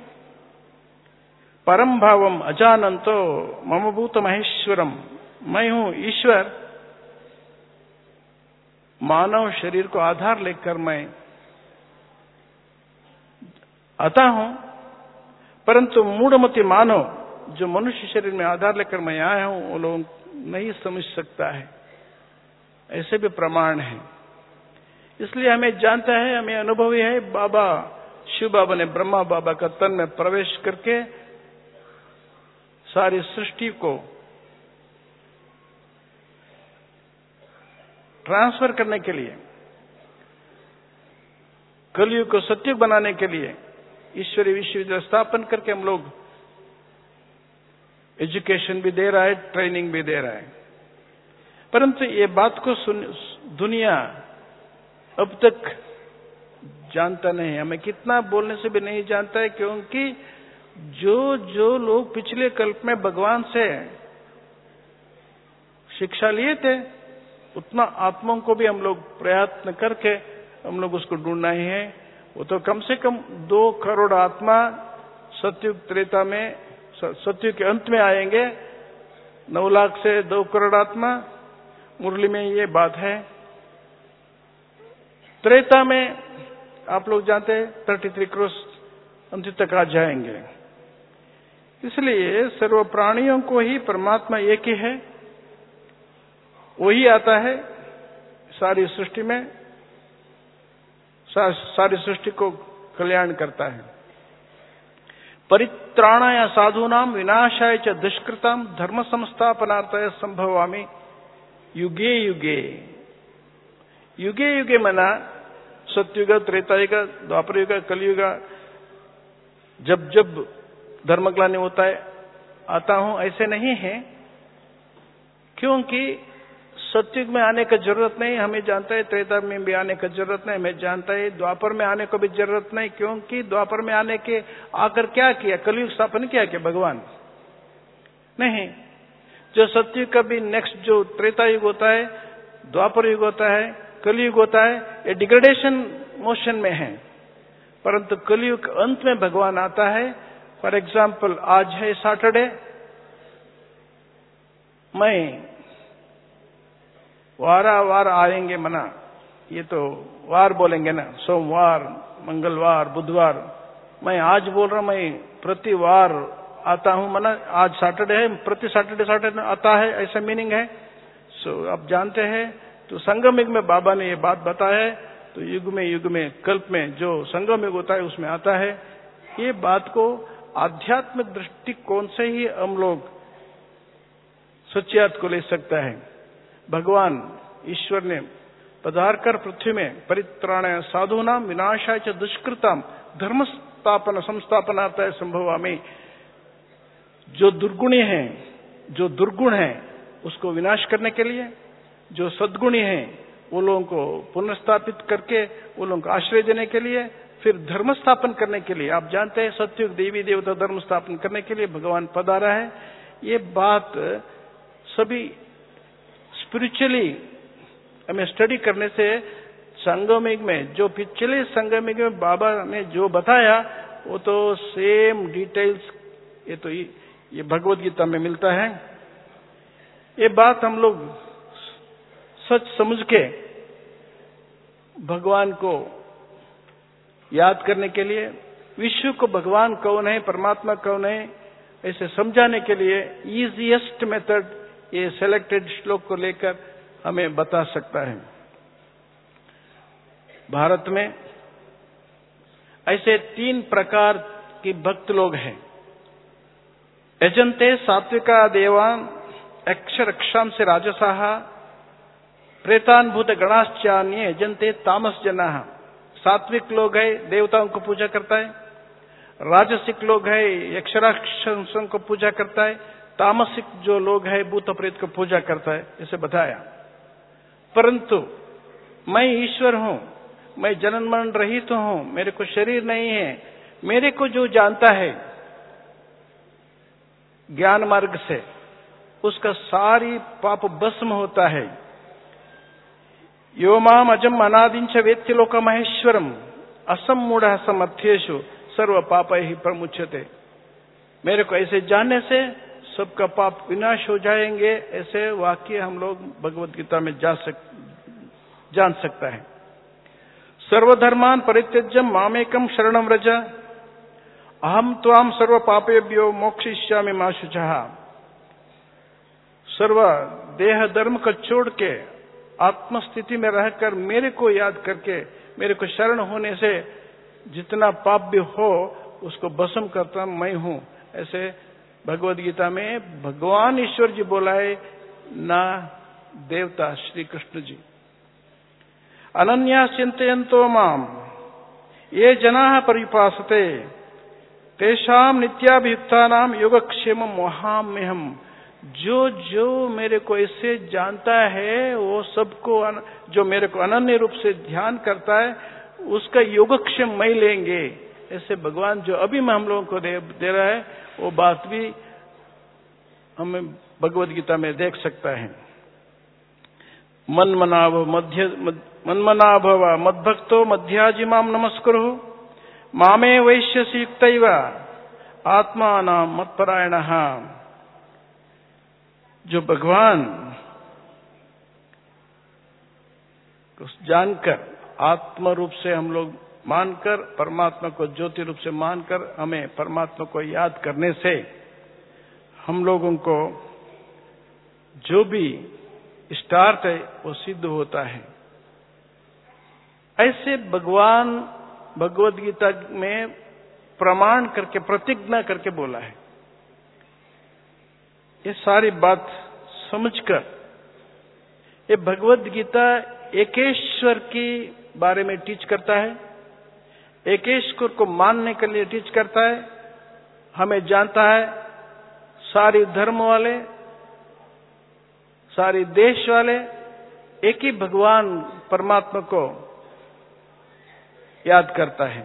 परम भावम अजानंतो मम भूत महेश्वरम। मैं हूं ईश्वर, मानव शरीर को आधार लेकर मैं आता हूं, परंतु मूढ़मति मानव जो मनुष्य शरीर में आधार लेकर मैं आया हूं, वो लोग नहीं समझ सकता है। ऐसे भी प्रमाण है। इसलिए हमें जानता है, हमें अनुभवी है। बाबा शिव बाबा ने ब्रह्मा बाबा का तन में प्रवेश करके सारी सृष्टि को ट्रांसफर करने के लिए, कलयुग को सत्युग बनाने के लिए ईश्वरीय विश्वविद्यालय स्थापन करके हम लोग एजुकेशन भी दे रहा है, ट्रेनिंग भी दे रहा है। परंतु ये बात को सुन दुनिया अब तक जानता नहीं है। हमें कितना बोलने से भी नहीं जानता है, क्योंकि जो जो लोग पिछले कल्प में भगवान से शिक्षा लिए थे, उतना आत्माओं को भी हम लोग प्रयत्न करके हम लोग उसको ढूंढना ही है। वो तो कम से कम दो करोड़ आत्मा सतयुग त्रेता में, सतयुग के अंत में आएंगे। नौ लाख से दो करोड़ आत्मा, मुरली में ये बात है। त्रेता में आप लोग जानते हैं थर्टी थ्री करोड़ अंत तक आ जाएंगे। इसलिए सर्व प्राणियों को ही परमात्मा एक ही है, वही आता है सारी सृष्टि में, सा, सारी सृष्टि को कल्याण करता है। परित्राणाय साधूनाम विनाशाय च दुष्कृताम धर्म संस्थापनार्थाय संभवामि युगे युगे, युगे युगे मना सत्युग, त्रेतायुग, द्वापर युग, कलयुग, जब जब धर्मग्लानि होता है आता हूं, ऐसे नहीं है। क्योंकि सत्युग में आने की जरूरत नहीं, हमें जानता है। त्रेता में भी आने की जरूरत नहीं, हमें जानता है। द्वापर में आने को भी जरूरत नहीं, क्योंकि द्वापर में आने के आकर क्या किया? कलयुग स्थापन किया क्या भगवान? नहीं। जो सत्युग का भी नेक्स्ट जो त्रेता युग होता है, द्वापर युग होता है, कलयुग होता है, ये डिग्रेडेशन मोशन में है। परंतु कलयुग अंत में भगवान आता है। फॉर एग्जाम्पल, आज है सैटरडे, मैं वारा वार आएंगे मना, ये तो वार बोलेंगे ना, सोमवार, मंगलवार, बुधवार। मैं आज बोल रहा हूं, मैं प्रति वार आता हूं मना, आज सैटरडे है, प्रति सैटरडे सैटरडे आता है, ऐसा मीनिंग है। सो so, आप जानते हैं, तो संगम युग में बाबा ने ये बात बताया है। तो युग में युग में कल्प में जो संगम युग होता है उसमें आता है। ये बात को आध्यात्मिक दृष्टिकोण से ही हम लोग सच्चाई को ले सकता है। भगवान ईश्वर ने पधार कर पृथ्वी में परित्राणाय साधूनाम विनाशाय च दुष्कृताम धर्म स्थापन संस्थापनार्थाय संभवामि, जो दुर्गुणी है, जो दुर्गुण है उसको विनाश करने के लिए, जो सद्गुणी है वो लोगों को पुनर्स्थापित करके वो लोगों को आश्रय देने के लिए, फिर धर्म स्थापन करने के लिए। आप जानते हैं सत्युग देवी देवता धर्म स्थापन करने के लिए भगवान पधारा है। ये बात सभी स्पिरिचुअली हमें स्टडी करने से संगमिक में, जो पिछले संगमिक में बाबा ने जो बताया वो तो सेम डिटेल्स ये तो ये भगवद गीता में मिलता है। ये बात हम लोग सच समझ के भगवान को याद करने के लिए, विश्व को भगवान कौन है, परमात्मा कौन है, ऐसे समझाने के लिए इजीएस्ट मेथड ये सिलेक्टेड श्लोक को लेकर हमें बता सकता है। भारत में ऐसे तीन प्रकार के भक्त लोग हैं। यजन्ते सात्विका देवान अक्षरक्षाम से राजसाह प्रेतान भूत गणाश्चान्य यजन्ते तामस जना। सात्विक लोग है, देवताओं को पूजा करता है। राजसिक लोग है, यक्षराक्षसों को पूजा करता है। तामसिक जो लोग है भूत प्रेत को पूजा करता है, इसे बताया। परंतु मैं ईश्वर हूं, मैं जन्म मरण रहित हूं, मेरे को शरीर नहीं है। मेरे को जो जानता है ज्ञान मार्ग से, उसका सारी पाप भस्म होता है। यो माम अजम अनादिंच वेत्ति लोक महेश्वरम असमूढ़ समर्थ्येषु सर्व पाप ही प्रमुच्यते। मेरे को ऐसे जानने से सबका पाप विनाश हो जाएंगे। ऐसे वाक्य हम लोग भगवद गीता में जा सक, जान सकता है। सर्वधर्मान परित्यज्य मामेकम शरणम व्रज अहम त्वाम सर्व पापेभ्यो मोक्षयिष्यामि मा शुचः। सर्व देह धर्म को छोड़ के आत्मस्थिति में रहकर मेरे को याद करके मेरे को शरण होने से जितना पाप भी हो उसको भस्म करता मैं हूं। ऐसे भगवद गीता में भगवान ईश्वर जी बोला है, ना देवता श्री कृष्ण जी। अनन्या चिंतयन्तो माम ये जनाः परिपासते तेषाम नित्याभियुक्तानाम योगक्षेम मोहाम्यहम। जो जो मेरे को ऐसे जानता है वो सबको, जो मेरे को अनन्य रूप से ध्यान करता है उसका योगक्षेम मैं लेंगे। ऐसे भगवान जो अभी मैं हम लोगों को दे, दे रहा है वो बात भी हमें भगवद गीता में देख सकता है। मन मनाभ मध्य मन मनाभव मद्भक्तो मध्याजिमाम नमस्कुरु मामे वैश्यसि युक्तैव आत्मानां मत्परायणः। जो भगवान को जानकर आत्म रूप से हम लोग मानकर, परमात्मा को ज्योति रूप से मानकर हमें परमात्मा को याद करने से हम लोगों को जो भी इष्टार्थ है वो सिद्ध होता है। ऐसे भगवान भगवद गीता में प्रमाण करके, प्रतिज्ञा करके बोला है। ये सारी बात समझकर ये भगवद गीता एकेश्वर के बारे में टीच करता है, एकेश्वर को मानने के लिए टीच करता है। हमें जानता है सारी धर्म वाले, सारी देश वाले एक ही भगवान परमात्मा को याद करता है।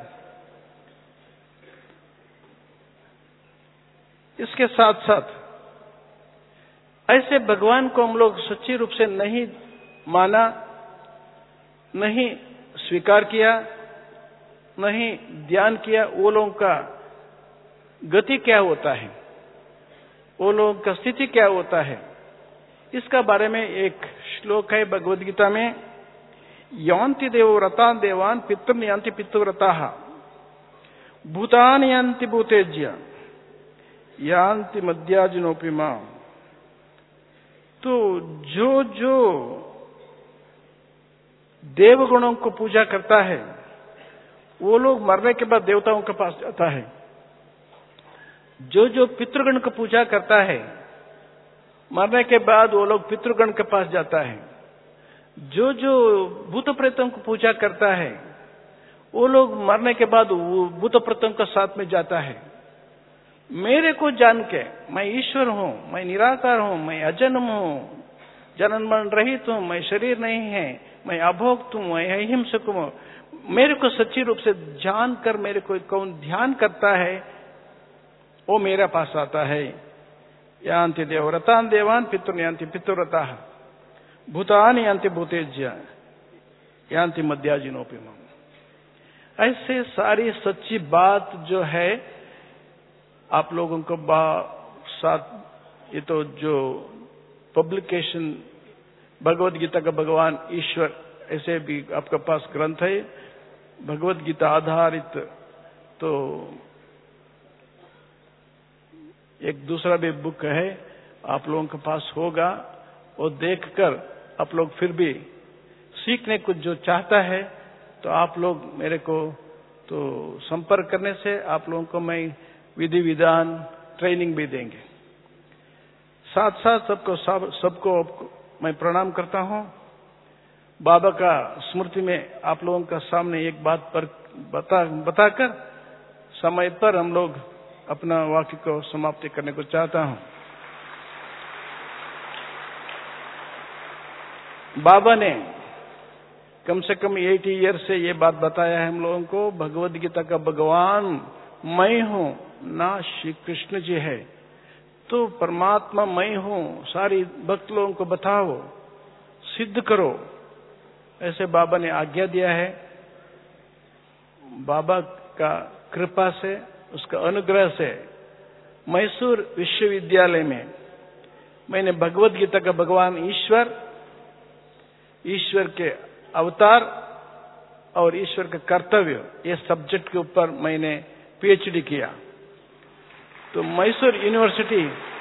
इसके साथ साथ ऐसे भगवान को हम लोग सच्ची रूप से नहीं माना, नहीं स्वीकार किया, नहीं ध्यान किया, वो लोगों का गति क्या होता है, वो लोगों का स्थिति क्या होता है, इसका बारे में एक श्लोक है भगवद गीता में। यान्ति देवो व्रतान देवान पितृन यान्ति पितृव्रताः भूतानि यान्ति भूतेज्य यान्ति मद्याजिनोपि मां। तो जो जो देवगुणों को पूजा करता है वो लोग मरने के बाद देवताओं के पास जाता है। जो जो पितृगण को पूजा करता है मरने के बाद वो लोग पितृगण के पास जाता है। जो जो भूत प्रेतों को पूजा करता है वो लोग मरने के बाद भूत प्रेतों के साथ में जाता है। मेरे को जान के मैं ईश्वर हूं, मैं निराकार हूं, मैं अजन्म हूं, जन्म मरण रहित हूं, मैं शरीर नहीं है, मैं अभोक्त हूं, मैं अहिंसक हूं, मेरे को सच्ची रूप से जानकर मेरे को कौन ध्यान करता है वो मेरे पास आता है। यान्ति देवव्रतान देवान पितृन यान्ति पितृव्रताः भूतानि यान्ति भूतेज्य यान्ति मद्याजिनोपि मां। ऐसे सारी सच्ची बात जो है आप लोगों को साथ, ये तो जो पब्लिकेशन भगवद गीता का भगवान ईश्वर ऐसे भी आपके पास ग्रंथ है भगवद गीता आधारित। तो एक दूसरा भी बुक है आप लोगों के पास होगा, वो देखकर आप लोग फिर भी सीखने को जो चाहता है तो आप लोग मेरे को तो संपर्क करने से आप लोगों को मैं विधि विधान ट्रेनिंग भी देंगे। साथ साथ सबको सब, सबको मैं प्रणाम करता हूं। बाबा का स्मृति में आप लोगों का सामने एक बात पर बता बताकर समय पर हम लोग अपना वाक्य को समाप्ति करने को चाहता हूं। बाबा ने कम से कम अस्सी ईयर से ये बात बताया है हम लोगों को, भगवद गीता का भगवान मैं हूं, ना श्री कृष्ण जी है। तो परमात्मा मैं हूं, सारी भक्त लोगों को बताओ, सिद्ध करो, ऐसे बाबा ने आज्ञा दिया है। बाबा का कृपा से, उसका अनुग्रह से मैसूर विश्वविद्यालय में मैंने भगवद गीता का भगवान ईश्वर, ईश्वर के अवतार और ईश्वर का कर्तव्य, ये सब्जेक्ट के ऊपर मैंने पीएचडी किया। तो मैसूर यूनिवर्सिटी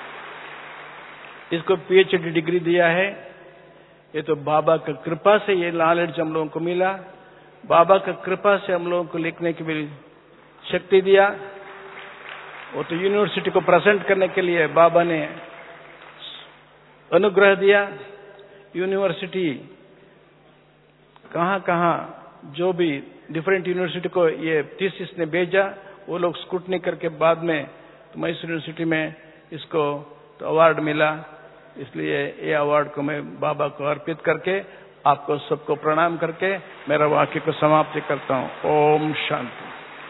इसको पीएचडी डिग्री दिया है। ये तो बाबा का कृपा से ये नॉलेज हम लोगों को मिला। बाबा का कृपा से हम लोगों को लिखने की भी शक्ति दिया। वो तो यूनिवर्सिटी को प्रेजेंट करने के लिए बाबा ने अनुग्रह दिया। यूनिवर्सिटी कहाँ कहाँ जो भी डिफरेंट यूनिवर्सिटी को ये थीसिस ने भेजा, वो लोग स्क्रूटनी करके बाद में तो मैसूर यूनिवर्सिटी में इसको तो अवार्ड मिला। इसलिए ये अवार्ड को मैं बाबा को अर्पित करके आपको सबको प्रणाम करके मेरा वाक्य को समाप्ति करता हूँ। ओम शांति।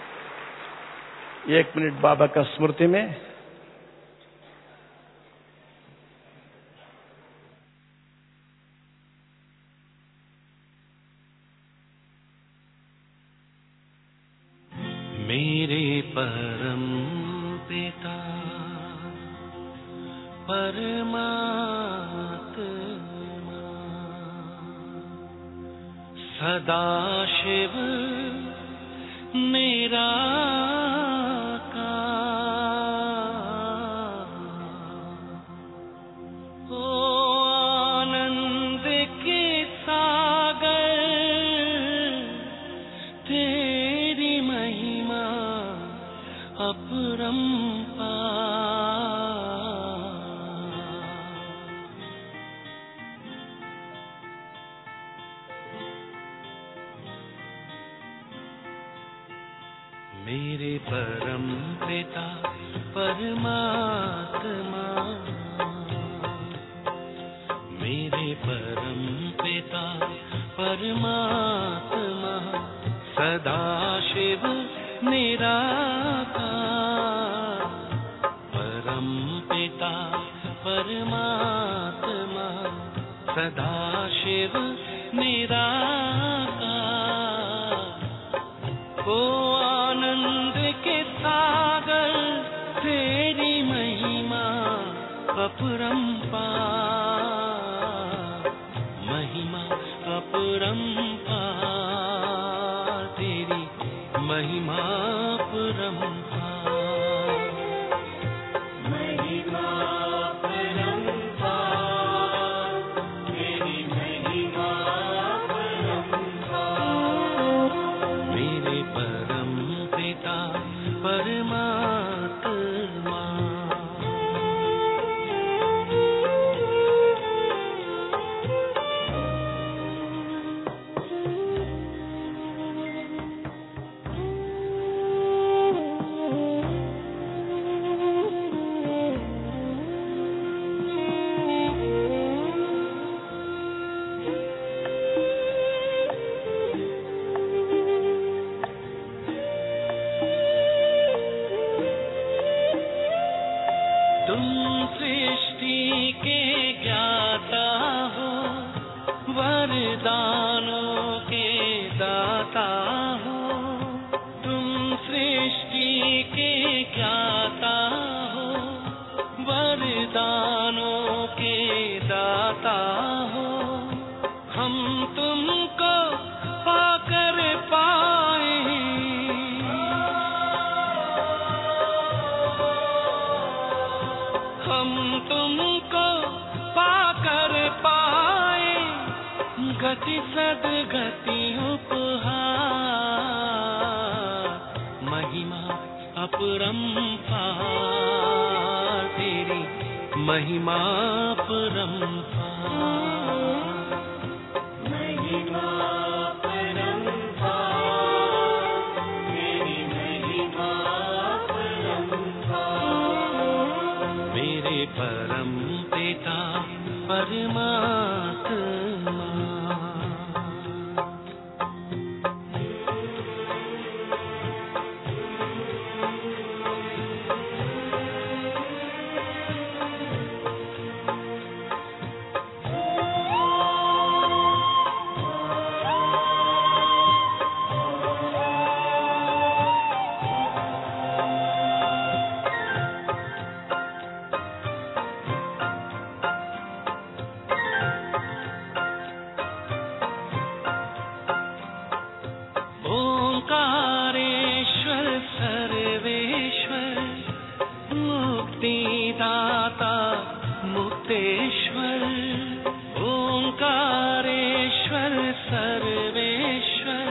एक मिनट बाबा का स्मृति में। मेरे परम पिता परमात्मा सदाशिव निराकार ओ आनंद के सागर तेरी महिमा अपरंपार। मेरे परम पिता परमात्मा, मेरे परम पिता परमात्मा, सदा शिव निराकार। परम पिता परमात्मा, सदा शिव निराकार। ओ आनंद के सागर, तेरी महिमा अपरंपार, महिमा अपरंपार, तेरी महिमा अपरंपार, महिमा अपरंपार, तेरी महिमा अपरंपार। मेरे परम पिता परमात्मा। तुम सृष्टि के ज्ञाता हो, वरदानों के दाता हो। तुम सृष्टि के ज्ञाता हो, वरदानों के दाता हो। हम तुमको पाकर पाए, हम तुमको पाकर पाए, गति सदगति उपहार। महिमा अपरंपार, तेरी महिमा अपरंपार, महिमा अपरंपार, तेरी महिमा अपरंपार। मेरे परम पिता परमात्मा। ओंकारेश्वर सर्वेश्वर, मुक्तिदाता मुक्तेश्वर। ओंकारेश्वर सर्वेश्वर,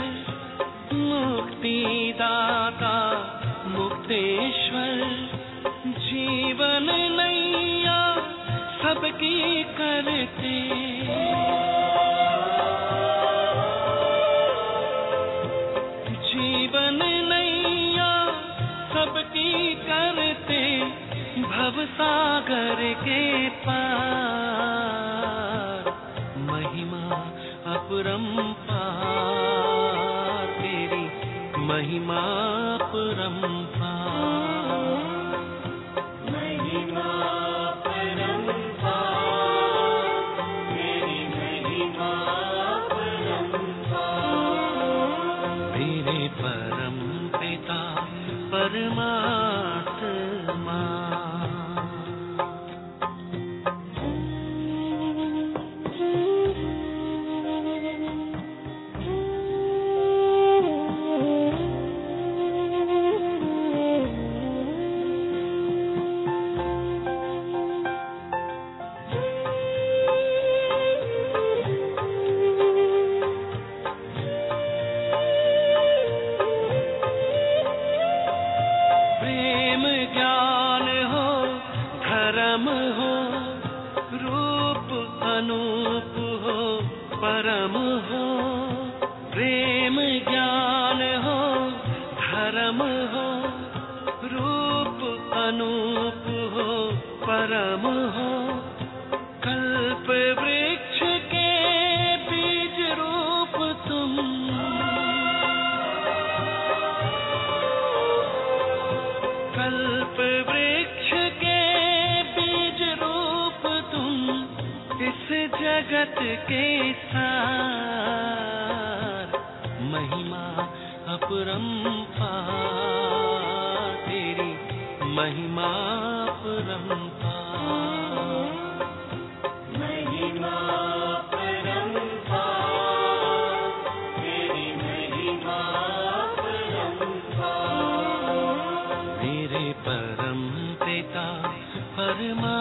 मुक्तिदाता मुक्तेश्वर। जीवन नैया सबकी करते, जीवन नैया सबकी करते, भवसागर के पार। महिमा अपरंपार, तेरी महिमा अपरंपार, महिमा अपरंपार, तेरी महिमा अपरंपार। मेरे परम पिता परमात्मा। अनूप हो, परम हो, प्रेम ज्ञान हो, धर्म परम हो, रूप अनूप हो, परम हो, कल्प वृक्ष के बीज रूप तुम, कल्प वृक्ष के बीज रूप तुम, इस जगत के सार, महिमा अपरंपार, तेरी महिमा अपरंपार, महिमा अपरंपार, तेरी महिमा अपरंपार, मेरे परम पिता परमा